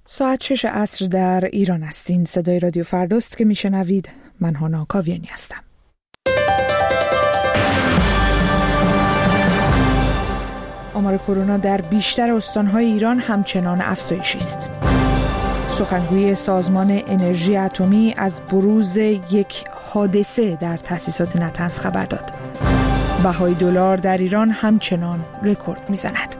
ساعت 6 عصر در ایران هستین. صدای رادیو فرداست که میشنوید. من هانا کاویانی هستم. آمار کرونا در بیشتر استان‌های ایران همچنان افزایشی است. سخنگوی سازمان انرژی اتمی از بروز یک حادثه در تأسیسات نطنز خبر داد. بهای دلار در ایران همچنان رکورد میزند.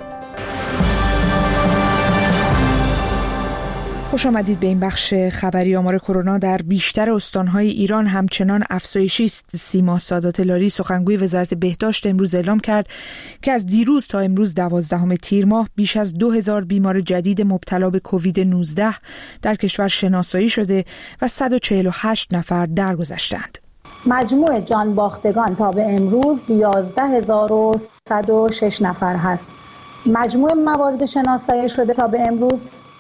خوش آمدید به این بخش خبری. آمار کرونا در بیشتر استان‌های ایران همچنان افزایشی است. سیما سادات لاری سخنگوی وزارت بهداشت امروز اعلام کرد که از دیروز تا امروز 12 تیر ماه بیش از 2000 بیمار جدید مبتلا به کووید 19 در کشور شناسایی شده و 148 نفر درگذشتند. مجموع جان باختگان تا به امروز 11106 نفر هست. مجموع موارد شناسایی شده تا به امروز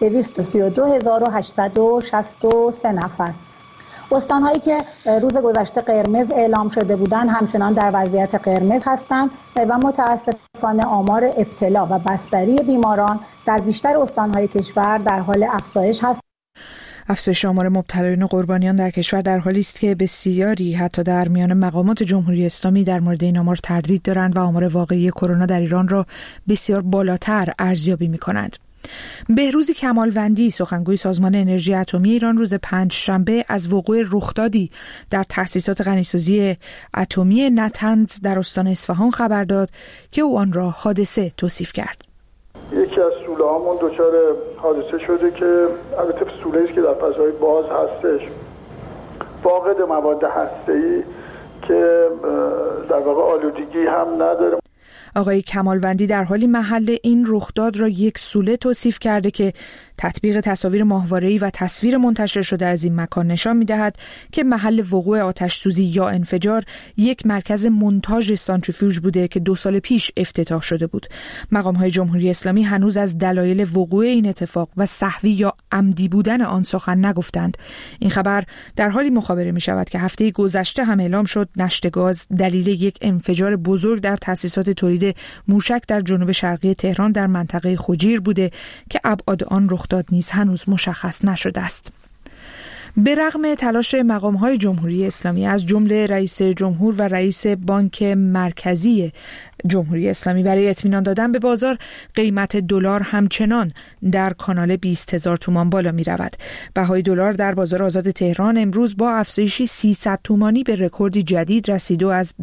232863 نفر. استان‌هایی که روز گذشته قرمز اعلام شده بودند همچنان در وضعیت قرمز هستند و متاسفانه آمار ابتلا و بستری بیماران در بیشتر استان‌های کشور در حال افزایش هست. افزایش آمار مبتلایان و قربانیان در کشور در حالی است که بسیاری حتی در میان مقامات جمهوری اسلامی در مورد این آمار تردید دارند و آمار واقعی کرونا در ایران را بسیار بالاتر ارزیابی می‌کنند. بهروز کمالوندی سخنگوی سازمان انرژی اتمی ایران روز پنجشنبه از وقوع رخدادی در تأسیسات غنیسازی اتمی نطنز در استان اصفهان خبر داد که او آن را حادثه توصیف کرد. یکی از سوله‌هامون دچار حادثه شده که البته سوله‌ای است که در فضای باز هستش، فاقد مواد هسته‌ای که در واقع آلودگی هم نداره. آقای کمالوندی در حالی محل این رخداد را یک سوله توصیف کرده که تطبیق تصاویر ماهواره‌ای و تصویر منتشر شده از این مکان نشان می‌دهد که محل وقوع آتش‌سوزی یا انفجار یک مرکز مونتاژ سانتریفیوژ بوده که 2 سال پیش افتتاح شده بود. مقام‌های جمهوری اسلامی هنوز از دلایل وقوع این اتفاق و سهوی یا عمدی بودن آن سخن نگفتند. این خبر در حالی مخابره می‌شود که هفته گذشته هم اعلام شد نشت گاز دلیل یک انفجار بزرگ در تأسیسات تولید موشک در جنوب شرقی تهران در منطقه خوجیر بوده که ابعاد آن رخداد نیز هنوز مشخص نشده است. به رغم تلاش مقام‌های جمهوری اسلامی از جمله رئیس جمهور و رئیس بانک مرکزی جمهوری اسلامی برای اطمینان دادن به بازار، قیمت دلار همچنان در کانال 20000 تومان بالا می رود. بهای دلار در بازار آزاد تهران امروز با افزایشی 300 تومانی به رکوردی جدید رسید و از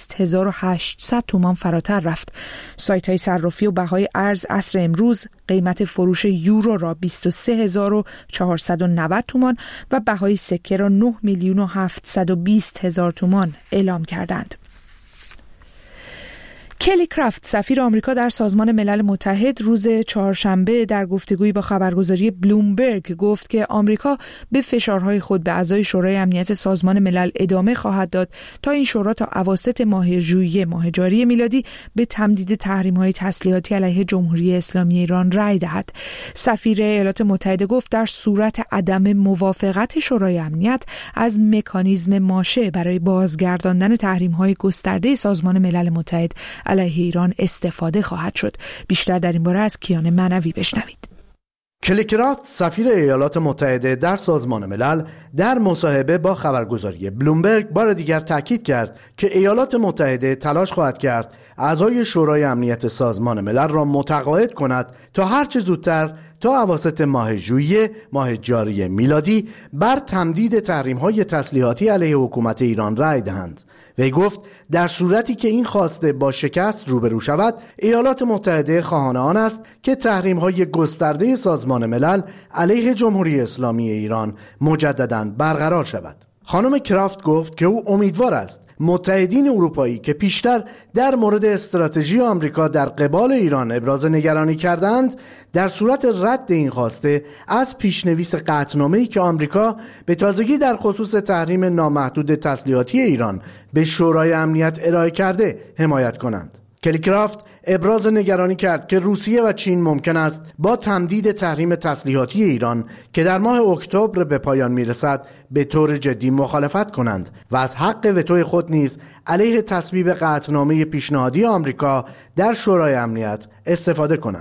20800 تومان فراتر رفت. سایت های صرافی و بهای ارز عصر امروز قیمت فروش یورو را 23490 تومان و بهای سکه را 9,720,000 تومان اعلام کردند. کلی کرافت سفیر آمریکا در سازمان ملل متحد روز چهارشنبه در گفتگویی با خبرگزاری بلومبرگ گفت که آمریکا به فشارهای خود به اعضای شورای امنیت سازمان ملل ادامه خواهد داد تا این شورا تا اواسط ماه ژوئیه ماه جاری میلادی به تمدید تحریم‌های تسلیحاتی علیه جمهوری اسلامی ایران رأی دهد. سفیر ایالات متحده گفت در صورت عدم موافقت شورای امنیت از مکانیزم ماشه برای بازگرداندن تحریم‌های گسترده سازمان ملل متحد علیه ایران استفاده خواهد شد. بیشتر در این باره از کیان منوی بشنوید. کلی کرافت سفیر ایالات متحده در سازمان ملل در مصاحبه با خبرگزاری بلومبرگ بار دیگر تاکید کرد که ایالات متحده تلاش خواهد کرد اعضای شورای امنیت سازمان ملل را متقاعد کند تا هرچه زودتر تا اواسط ماه ژوئیه ماه جاری میلادی بر تمدید تحریم‌های تسلیحاتی علیه حکومت ایران رأی دهند. وی گفت در صورتی که این خواسته با شکست روبرو شود، ایالات متحده خواهان آن است که تحریم‌های گسترده سازمان ملل علیه جمهوری اسلامی ایران مجدداً برقرار شود. خانم کرافت گفت که او امیدوار است متحدین اروپایی که پیشتر در مورد استراتژی آمریکا در قبال ایران ابراز نگرانی کردند، در صورت رد این خواسته از پیشنویس قطعنامه‌ای که آمریکا به تازگی در خصوص تحریم نامحدود تسلیحاتی ایران به شورای امنیت ارائه کرده حمایت کنند. کلی کرافت ابراز نگرانی کرد که روسیه و چین ممکن است با تمدید تحریم تسلیحاتی ایران که در ماه اکتبر به پایان میرسد به طور جدی مخالفت کنند و از حق وتوی خود نیز علیه تصویب قطعنامه پیشنهادی آمریکا در شورای امنیت استفاده کنند.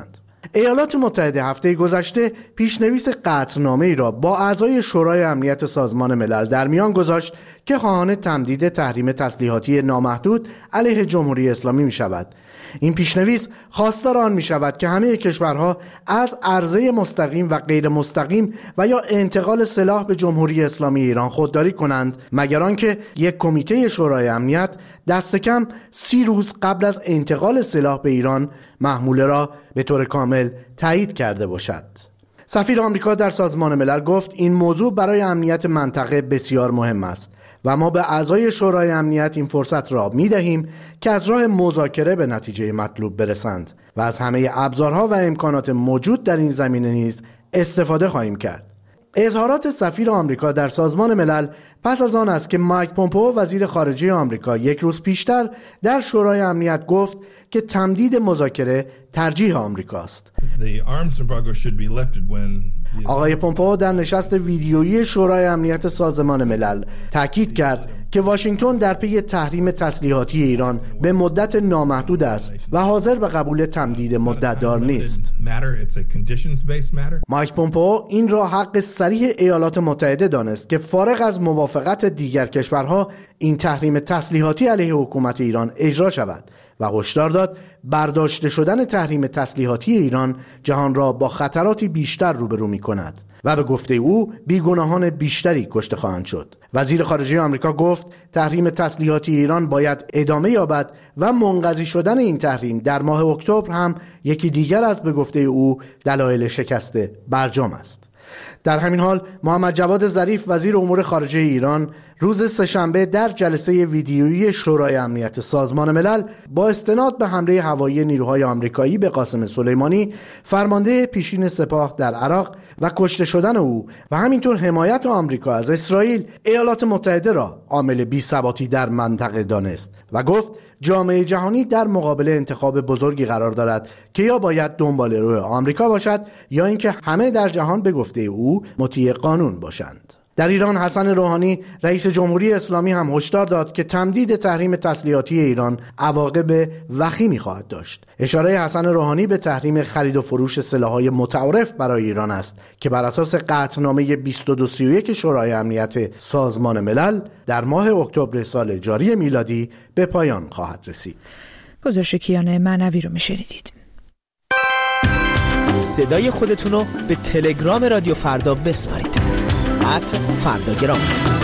ایالات متحده هفته گذشته پیشنویس قطعنامه‌ای را با اعضای شورای امنیت سازمان ملل در میان گذاشت که خواهان تمدید تحریم تسلیحاتی نامحدود علیه جمهوری اسلامی می شود. این پیشنویس خواستار آن می شود که همه کشورها از عرضه مستقیم و غیر مستقیم و یا انتقال سلاح به جمهوری اسلامی ایران خودداری کنند، مگر آنکه یک کمیته شورای امنیت دست کم 30 روز قبل از انتقال سلاح به ایران محموله را به طور کامل تایید کرده باشد. سفیر آمریکا در سازمان ملل گفت این موضوع برای امنیت منطقه بسیار مهم است و ما به اعضای شورای امنیت این فرصت را می دهیم که از راه مذاکره به نتیجه مطلوب برسند و از همه ابزارها و امکانات موجود در این زمینه نیز استفاده خواهیم کرد. اظهارات سفیر آمریکا در سازمان ملل پس از آن است که مایک پومپئو وزیر خارجه آمریکا یک روز پیشتر در شورای امنیت گفت که تمدید مذاکره ترجیح آمریکاست. آقای پومپئو در نشست ویدیویی شورای امنیت سازمان ملل تاکید کرد که واشنگتن در پی تحریم تسلیحاتی ایران به مدت نامحدود است و حاضر به قبول تمدید مدت‌دار نیست. مایک پومپئو این را حق صریح ایالات متحده دانست که فارغ از موافقت دیگر کشورها این تحریم تسلیحاتی علیه حکومت ایران اجرا شود و هشدار داد برداشته شدن تحریم تسلیحاتی ایران جهان را با خطراتی بیشتر روبرو می‌کند و به گفته او بیگناهان بیشتری کشته خواهند شد. وزیر خارجه آمریکا گفت تحریم تسلیحاتی ایران باید ادامه یابد و منقضی شدن این تحریم در ماه اکتبر هم یکی دیگر از به گفته او دلایل شکست برجام است. در همین حال محمد جواد ظریف وزیر امور خارجه ایران روز سه‌شنبه در جلسه ویدیویی شورای امنیت سازمان ملل با استناد به حمله هوایی نیروهای آمریکایی به قاسم سلیمانی فرمانده پیشین سپاه در عراق و کشته شدن او و همینطور حمایت آمریکا از اسرائیل ایالات متحده را عامل بی‌ثباتی در منطقه دانست و گفت جامعه جهانی در مقابل انتخاب بزرگی قرار دارد که یا باید دنبال روی آمریکا باشد یا اینکه همه در جهان به گفته او مطیع قانون باشند. در ایران حسن روحانی رئیس جمهوری اسلامی هم هشدار داد که تمدید تحریم تسلیحاتی ایران عواقب وخیمی خواهد داشت. اشاره حسن روحانی به تحریم خرید و فروش سلاح‌های متعارف برای ایران است که بر اساس قطعنامه 2231 شورای امنیت سازمان ملل در ماه اکتبر سال جاری میلادی به پایان خواهد رسید. گزارش کیان معنوی رو میشنیدید. صدای خودتون رو به تلگرام رادیو فردا بسپارید. فرداگرام.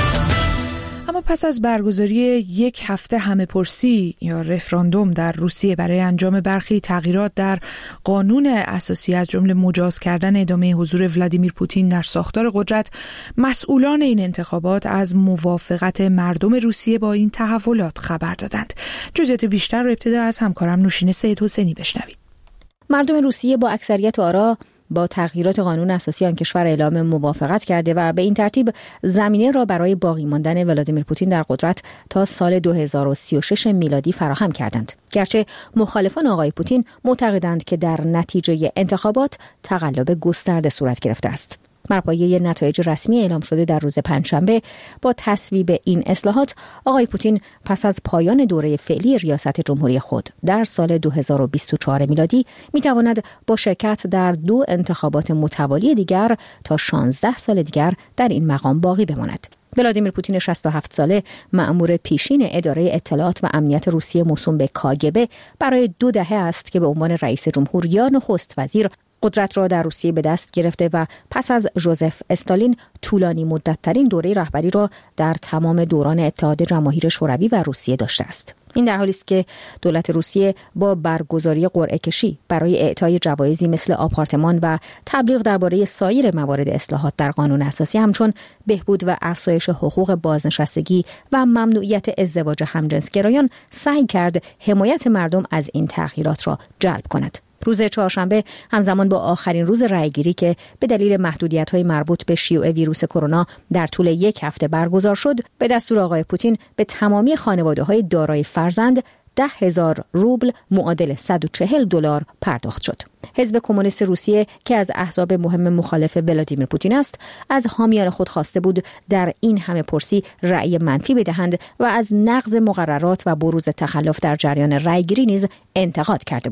اما پس از برگزاری یک هفته همه‌پرسی یا رفراندوم در روسیه برای انجام برخی تغییرات در قانون اساسی از جمله مجاز کردن ادامه حضور ولادیمیر پوتین در ساختار قدرت، مسئولان این انتخابات از موافقت مردم روسیه با این تحولات خبر دادند. جزئیات بیشتر رو ابتدا از همکارم نوشین سید حسینی بشنوید. مردم روسیه با اکثریت آرا با تغییرات قانون اساسی آن کشور اعلام موافقت کرده و به این ترتیب زمینه را برای باقی ماندن ولادیمیر پوتین در قدرت تا سال 2036 میلادی فراهم کردند. گرچه مخالفان آقای پوتین معتقدند که در نتیجه انتخابات تقلب گسترده صورت گرفته است. بر پایه نتایج رسمی اعلام شده در روز پنجشنبه با تصویب این اصلاحات، آقای پوتین پس از پایان دوره فعلی ریاست جمهوری خود در سال 2024 میلادی میتواند با شرکت در 2 انتخابات متوالی دیگر تا 16 سال دیگر در این مقام باقی بماند. ولادیمیر پوتین 67 ساله، مأمور پیشین اداره اطلاعات و امنیت روسیه موسوم به کاگبه، برای 2 دهه است که به عنوان رئیس جمهور یا نخست وزیر قدرت را در روسیه به دست گرفته و پس از ژوزف استالین طولانی مدت‌ترین دوره رهبری را در تمام دوران اتحاد جماهیر شوروی و روسیه داشته است. این در حالی است که دولت روسیه با برگزاری قرعه کشی برای اعطای جوایزی مثل آپارتمان و تبلیغ درباره سایر موارد اصلاحات در قانون اساسی همچون بهبود و افزایش حقوق بازنشستگی و ممنوعیت ازدواج همجنسگرایان سعی کرد حمایت مردم از این تغییرات را جلب کند. روز چهارشنبه همزمان با آخرین روز رأیگیری که به دلیل محدودیت‌های مربوط به شیوع ویروس کرونا در طول یک هفته برگزار شد، به دستور آقای پوتین به تمامی خانواده‌های دارای فرزند 10,000 روبل معادل $140 پرداخت شد. حزب کمونیست روسیه که از احزاب مهم مخالف ولادیمیر پوتین است، از حامیان خود خواسته بود در این همه‌پرسی رأی منفی بدهند و از نقض مقررات و بروز تخلف در جریان رأیگیری نیز انتقاد کرده بود.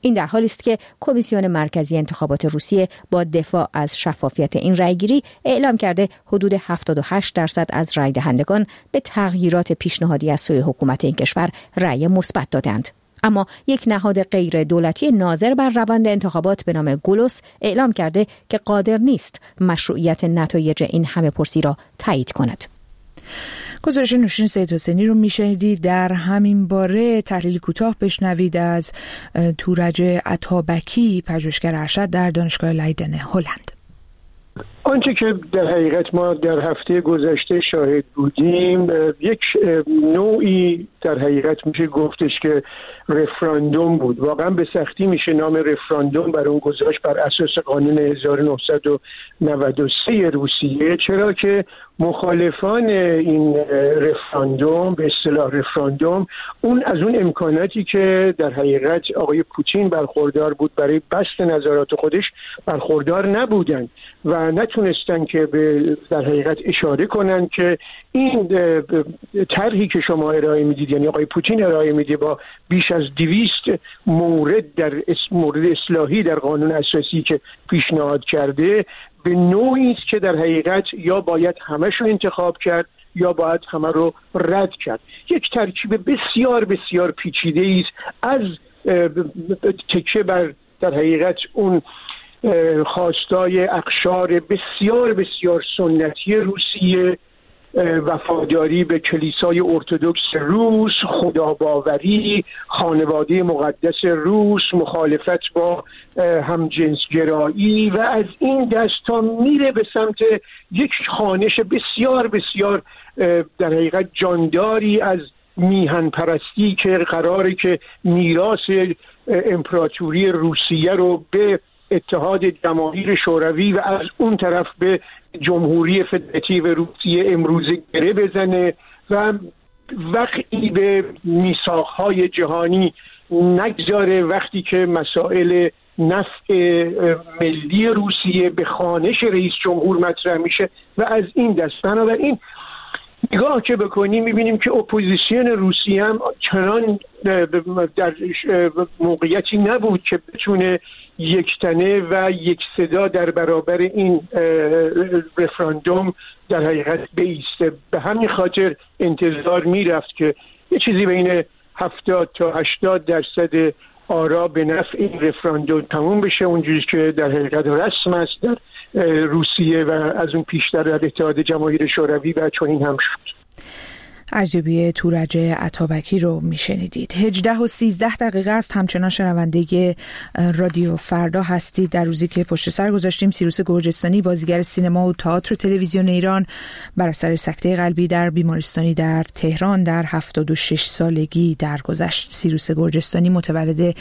این در حالی است که کمیسیون مرکزی انتخابات روسیه با دفاع از شفافیت این رأیگیری اعلام کرده حدود 78% از رأی دهندگان به تغییرات پیشنهادی از سوی حکومت این کشور رأی مثبت دادند. اما یک نهاد غیر دولتی ناظر بر روند انتخابات به نام گولوس اعلام کرده که قادر نیست مشروعیت نتایج این همه پرسی را تایید کند. گزارش نوشین سید حسینی رو میشنیدید. در همین باره تحلیل کوتاه بشنوید از تورج عطابکی، پژوهشگر ارشد در دانشگاه لیدن هلند. آنچه که در حقیقت ما در هفته گذشته شاهد بودیم یک نوعی در حقیقت میشه گفتش که رفراندوم بود. واقعا به سختی میشه نام رفراندوم بر اون گذاشت بر اساس قانون 1993 روسیه، چرا که مخالفان این رفراندوم، به اصطلاح رفراندوم، از اون امکاناتی که در حقیقت آقای پوتین برخوردار بود برای بسط نظرات خودش برخوردار نبودند و نتونستن که در حقیقت اشاره کنن که این طرحی که شما ارائه میدید، یعنی آقای پوتین ارائه میده با بیش از 200 مورد در مورد اصلاحی در قانون اساسی که پیشنهاد کرده، به نوعی است که در حقیقت یا باید همش رو انتخاب کرد یا باید همه رو رد کرد. یک ترکیب بسیار بسیار پیچیده است از تکیه بر در حقیقت اون خواستای اقشار بسیار بسیار سنتی روسیه، وفاداری به کلیسای ارتدوکس روس، خداباوری، خانواده مقدس روس، مخالفت با همجنسگرایی و از این دست تا میره به سمت یک خوانش بسیار بسیار در حقیقت جانداری از میهن پرستی که قراره که میراث امپراتوری روسیه رو به اتحاد جماهیر شوروی و از اون طرف به جمهوری فدراتیو روسیه امروزه گره بزنه و وقتی به میثاق‌های جهانی نگذاره، وقتی که مسائل نفع ملی روسیه به خوانش رئیس جمهور مطرح میشه و از این دست. بنابراین نگاه که بکنیم میبینیم که اپوزیسیون روسیه هم چنان در موقعیتی نبود که بتونه یکتنه و یک صدا در برابر این رفراندوم در حقیقت بایسته. به همین خاطر انتظار میرفت که یه چیزی بین 70 تا 80% آرا به نفع این رفراندوم تموم بشه، اونجوری که در حقیقت رسم است در روسیه و از اون پیشتر در اتحاد جماهیر شوروی و چون این هم شد. ارزیابی تورج عطابکی رو میشنیدید. 18:13 است. همچنان شنونده رادیو فردا هستید. در روزی که پشت سر گذاشتیم سیروس گرجستانی، بازیگر سینما و تئاتر و تلویزیون ایران، بر اثر سکته قلبی در بیمارستانی در تهران در 76 سالگی درگذشت. سیروس گرجستانی متولد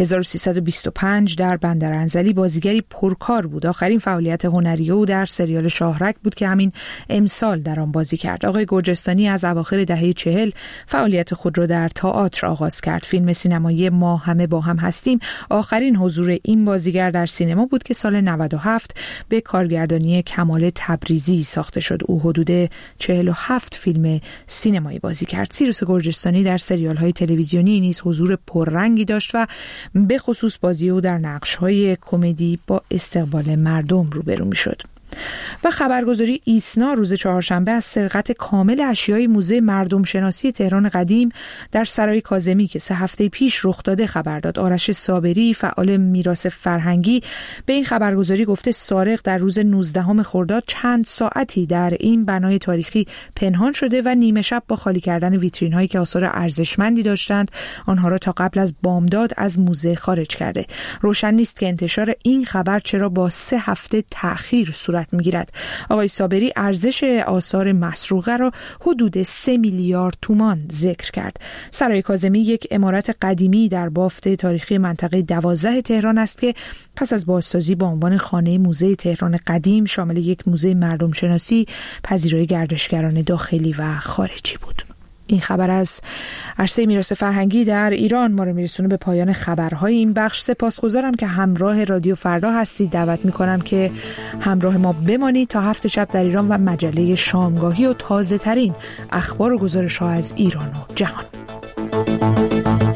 1325 در بندرانزلی بازیگری پرکار بود. آخرین فعالیت هنری او در سریال شاهرگ بود که همین امسال در آن بازی کرد. آقای گرجستانی از اواخر دهه 40 فعالیت خود را در تئاتر آغاز کرد. فیلم سینمایی ما همه با هم هستیم آخرین حضور این بازیگر در سینما بود که سال 97 به کارگردانی کمال تبریزی ساخته شد. او حدود 47 فیلم سینمایی بازی کرد. سیروس گرجستانی در سریال‌های تلویزیونی نیز حضور پررنگی داشت و به خصوص بازی او در نقش‌های کمدی با استقبال مردم روبرو می‌شد. و خبرگزاری ایسنا روز چهارشنبه از سرقت کامل اشیای موزه مردم شناسی تهران قدیم در سرای کاظمی که 3 هفته پیش رخ داده خبر داد. آرش صابری، فعال میراث فرهنگی، به این خبرگزاری گفته سارق در روز 19 خرداد چند ساعتی در این بنای تاریخی پنهان شده و نیمه شب با خالی کردن ویترین هایی که آثار ارزشمندی داشتند آنها را تا قبل از بامداد از موزه خارج کرده. روشن نیست که انتشار این خبر چرا با 3 هفته تأخیر صورت میگیرد. آقای صابری ارزش آثار مسروقه را حدود 3 میلیارد تومان ذکر کرد. سرای کاظمی یک عمارت قدیمی در بافت تاریخی منطقه 12 تهران است که پس از بازسازی با عنوان خانه موزه تهران قدیم شامل یک موزه مردم شناسی پذیرای گردشگران داخلی و خارجی بود. این خبر از عرصه میراث فرهنگی در ایران ما رو میرسونه به پایان خبرهای این بخش. سپاسگزارم که همراه رادیو فردا هستید. دعوت میکنم که همراه ما بمانید تا 7 شب در ایران و مجله شامگاهی و تازه ترین اخبار و گزارش ها از ایران و جهان.